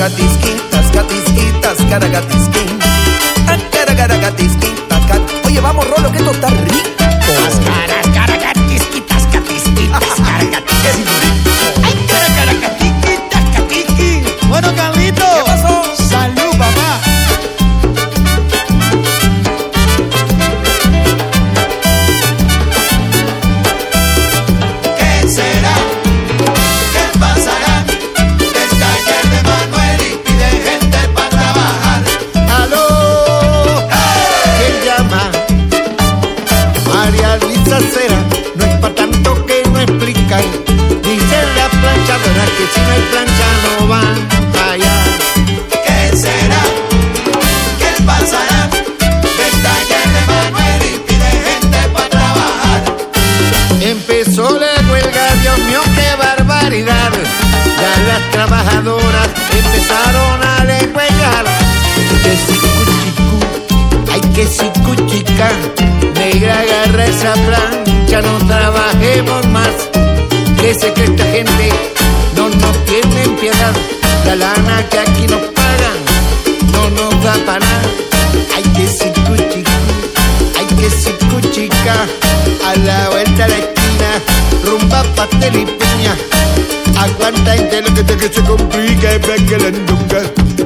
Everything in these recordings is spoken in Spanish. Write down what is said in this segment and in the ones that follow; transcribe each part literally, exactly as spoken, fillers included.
Tascaragatisquín, tascatisquín, tascaragatisquín. Tascaragatisquín, tascar. Oye, vamos, Rolo, que esto está rico. Tascaragatisquín, tascatisquín, tascaragatisquín. Ay, tascaragatisquín, tascatisquín. Bueno, Carlito. ¿Qué pasó? Salud, papá. ¿Qué será? ¿Qué pasará? Es taller de Manuel y pide gente para trabajar. ¡Aló! ¿Quién llama? María Luisa Cera, no es pa' tanto que no explican. Dice la planchadora que si no hay plancha no van allá. ¿Qué será? ¿Qué pasará? Es taller de Manuel y pide gente para trabajar. Empezó la huelga, Dios mío, qué barbaridad. Ya las trabajadoras empezaron a deshuelgar. Que si cuchicu, ay que si cuchica, negra agarra esa plancha, no trabajemos más. Que sé que esta gente no nos tiene piedad. La lana que aquí nos pagan no nos da para nada. Ay que si cuchicu, ay que si cuchica, a la vuelta de la esquina, rumba, pastel y piña. Aguanta entre lo que te que se complica y ve que la nunca.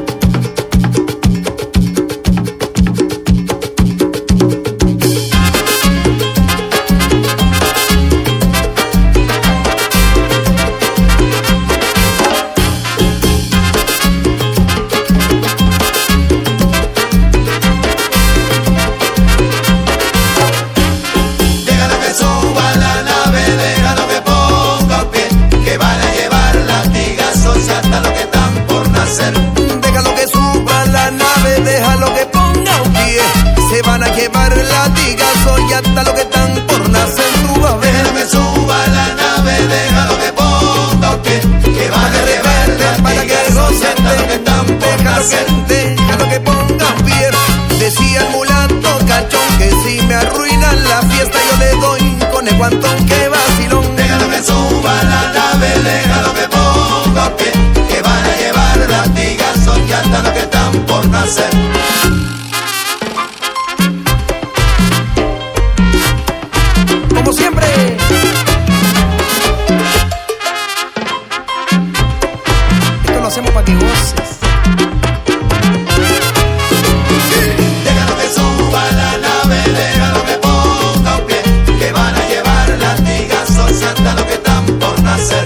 Déjalo que suba la nave, déjalo que ponga pie, que van a llevar latigazos hasta lo que están por nacer. Déjalo que suba la nave, déjalo que ponga un pie. Se van a llevar latigazos y hasta lo que están por nacer. Tú vas a ver. Déjalo que suba la nave, déjalo que ponga pie, que van a llevar Para que latigazos y hasta lo que están por nacer. déjalo que ponga un pie. Decía el mulato cachón que si me arruinan la fiesta yo le doy con el guantón que vacilón. Déjalo que suba la nave, déjalo que ponga pie, que van a llevar latigazos y hasta lo que están por nacer. Como siempre. Esto lo hacemos para que goces. Déjalo que suba la nave, déjalo que ponga un pie, que van a llevar latigazos hasta lo que están por nacer.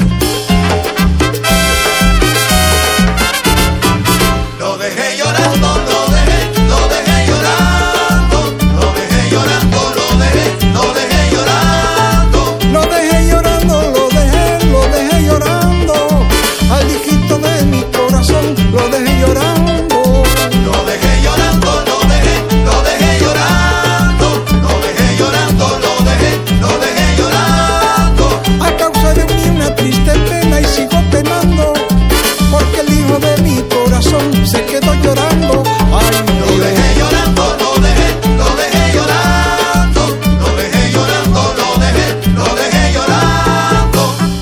Lo dejé llorando, lo dejé, lo dejé llorando, lo dejé llorando, lo dejé, lo dejé llorando. Lo dejé llorando, lo dejé, lo dejé llorando. Al hijito de mi corazón, lo dejé llorando. Lo dejé llorando, lo dejé, lo dejé llorando, lo dejé llorando, lo dejé, lo dejé llorando. A causa de mí una triste pena y sigo penando, porque el hijo de mi corazón se quedó llorando. Ay, Lo dejé llorando, lo dejé, lo dejé llorando, lo dejé llorando, lo dejé, lo dejé llorando.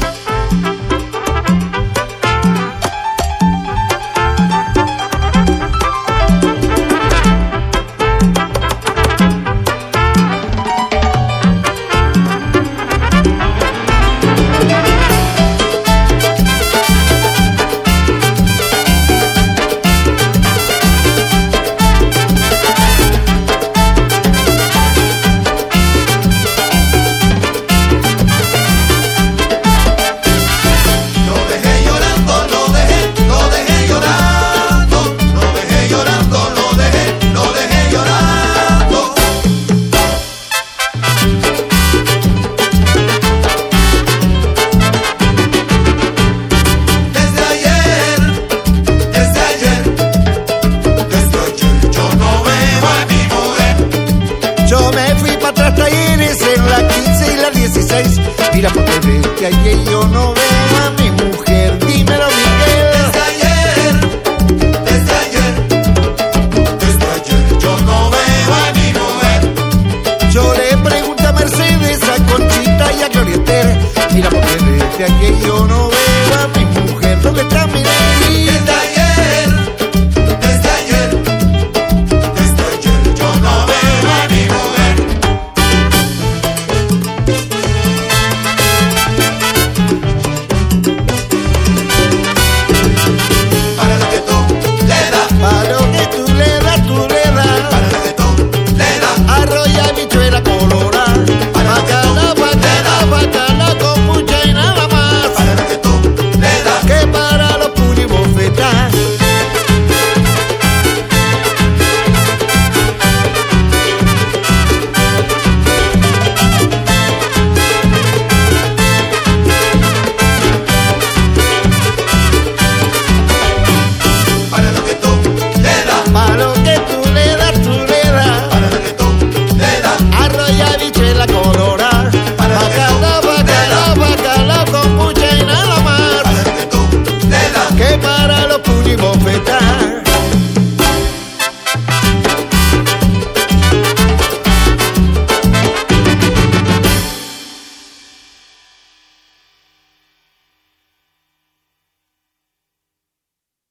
Lo dejé llorando, lo dejé, lo dejé llorando, lo dejé llorando, lo dejé, lo dejé llorando. Desde ayer, desde ayer, desde ayer yo no veo a mi mujer. Yo me fui para atrás talleres en la quince y la dieciséis. Mira porque desde ayer yo no veo a mi mujer. Dímelo, Miguel. Desde ayer, desde ayer, desde ayer yo no veo a mi mujer. Yo le pregunto a Mercedes, a Conchita y a Glorieta. Mira porque desde ayer yo no